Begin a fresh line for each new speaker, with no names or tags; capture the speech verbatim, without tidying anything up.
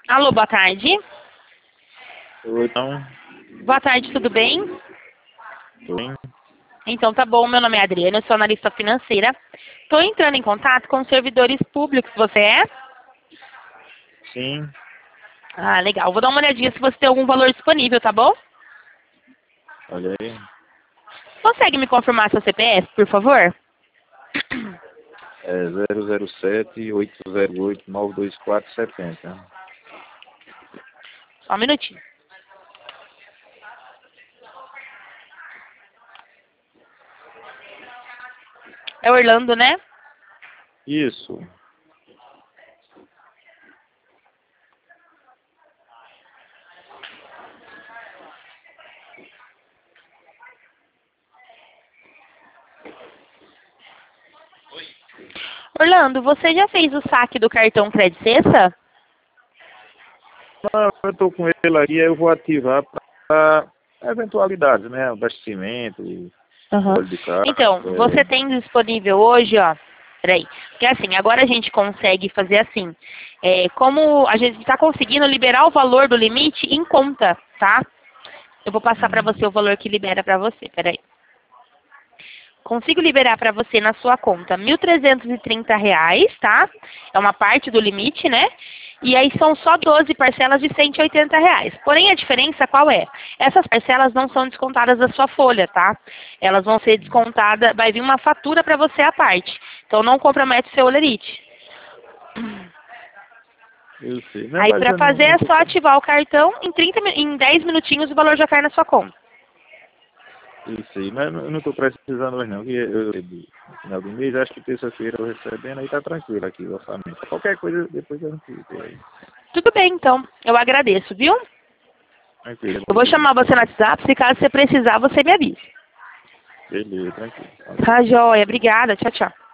Alô, boa tarde.
Oi, então,
Boa tarde, tudo bem?
tudo bem?
Então tá bom, meu nome é Adriana, eu sou analista financeira. Estou entrando em contato com servidores públicos, você é?
Sim,
Ah, legal. Vou dar uma olhadinha se você tem algum valor disponível, tá bom?
olha aí.
Consegue me confirmar seu C P F, por favor?
É zero zero sete, oito zero oito, nove dois quatro sete zero.
Só um minutinho. É Orlando, né?
Isso.
Orlando, você já fez o saque do cartão Credit Cessa?
Não, eu estou com ele aqui, aí eu vou ativar para eventualidades, né? Abastecimento, e
Aham.
óleo de carro.
Então, você
É...
tem disponível hoje, ó. Peraí. Porque assim, agora a gente consegue fazer assim. É, como a gente está conseguindo liberar o valor do limite em conta, tá? Eu vou passar para
hum,
você o valor que libera para você. Peraí. Consigo liberar para você na sua conta mil trezentos e trinta reais, tá? É uma parte do limite, né? E aí são só doze parcelas de cento e oitenta reais. Porém, a diferença qual é? Essas parcelas não são descontadas da sua folha, tá? Elas vão ser descontadas, vai vir uma fatura para você à parte. Então não compromete o seu holerite.
eu sei. Não,
Aí
mas
para
eu não,
fazer
não
é
tô...
só ativar o cartão, em, trinta, mi- em dez minutinhos o valor já cai na sua conta.
Eu sei, mas eu não estou precisando hoje não, que eu, eu, no final do mês, acho que terça-feira eu recebendo, aí tá tranquilo aqui o orçamento. Qualquer coisa, depois a gente vê aí.
Tudo bem, então. Eu agradeço, viu?
Tranquilo,
Eu vou chamar você no WhatsApp, se caso você precisar, você me avise.
beleza, tranquilo.
Tá, joia. Obrigada. Tchau, tchau.